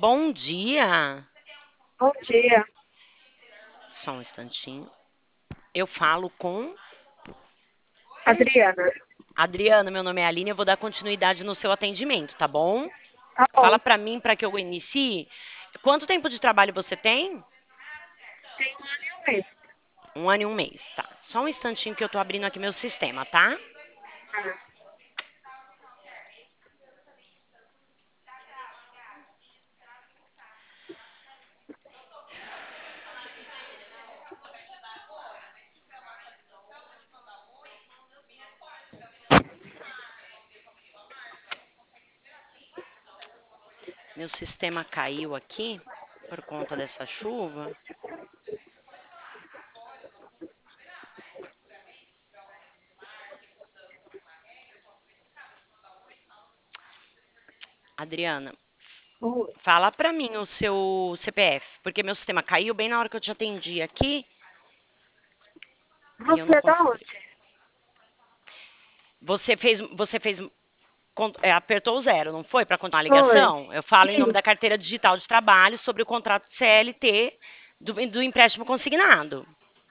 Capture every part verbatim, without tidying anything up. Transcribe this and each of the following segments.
Bom dia. Bom dia, Só um instantinho. Eu falo com Adriana. Adriana, meu nome é Aline, eu vou dar continuidade no seu atendimento, tá bom? Tá Fala bom, pra mim para que eu inicie. Quanto tempo de trabalho você tem? tem um ano e um mês. Um ano e um mês, tá. Só um instantinho que eu tô abrindo aqui meu sistema, tá? Ah, Meu sistema caiu aqui por conta dessa chuva. Adriana, o- fala pra mim o seu C P F, porque meu sistema caiu bem na hora que eu te atendi aqui e eu Você não é da consegui. onde? Você fez, você fez con- é, apertou o zero, não foi? Para continuar a Foi. ligação? Eu falo em nome Sim. da carteira digital de trabalho sobre o contrato C L T do, do empréstimo consignado.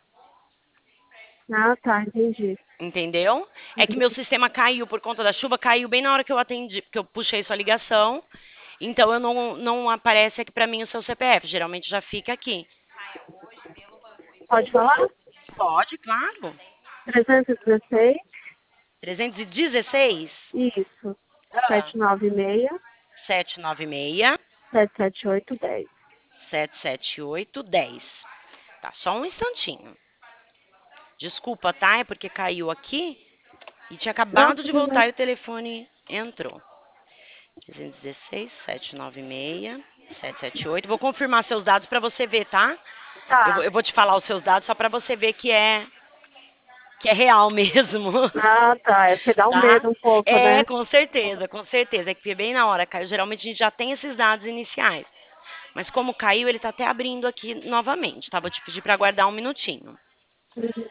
Ah, tá, entendi. Entendeu? É que meu sistema caiu por conta da chuva, caiu bem na hora que eu atendi, que eu puxei sua ligação. Então eu não, não aparece aqui para mim o seu C P F. Geralmente já fica aqui. Pode falar? Pode, claro. trezentos e dezesseis, trezentos e dezesseis isso. ah, sete nove seis, sete nove seis sete sete oito, dez. sete sete oito dez. Tá, só um instantinho. Desculpa, tá? É porque caiu aqui e tinha Não, acabado de tudo bem. voltar e o telefone entrou. trezentos e dezesseis, setecentos e noventa e seis, setecentos e setenta e oito. Vou confirmar seus dados para você ver, tá? Eu, vou- Tá. eu vou te falar os seus dados só para você ver que é que é real mesmo, Ah, tá. É porque dá um tá? medo um pouco, É, né? com certeza, com certeza. É que bem na hora caiu. Geralmente a gente já tem esses dados iniciais. Mas como caiu, ele tá até abrindo aqui novamente, tá? Vou te pedir para aguardar um minutinho. Uhum.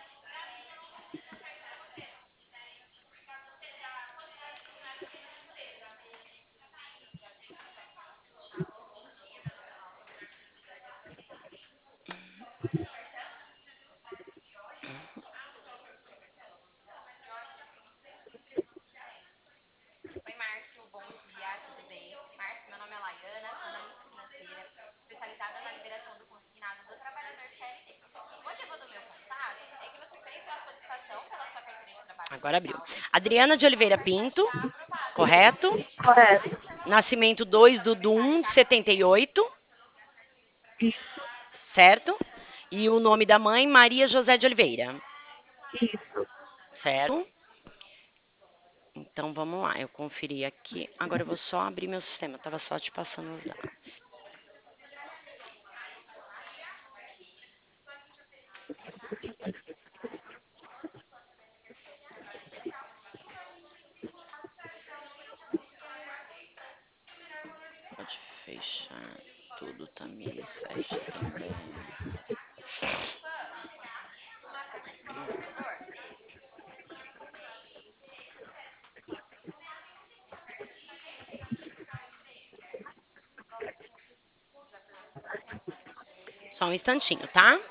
Oi, Márcio, bom dia, tudo bem? Márcio, meu nome é Laiana, sou analista financeira, especializada na liberação do consignado do trabalhador C L T. O motivo do meu contato é que você fez uma solicitação pela sua carteira de trabalho. Agora abriu. Adriana de Oliveira Pinto, correto? Correto. Nascimento dois do um de setenta e oito, Isso, certo? E o nome da mãe, Maria José de Oliveira, isso. certo? Então vamos lá, eu conferi aqui. Agora eu vou só abrir meu sistema, eu tava só te passando os dados. Pode fechar tudo também, fecha também. Só um instantinho, tá?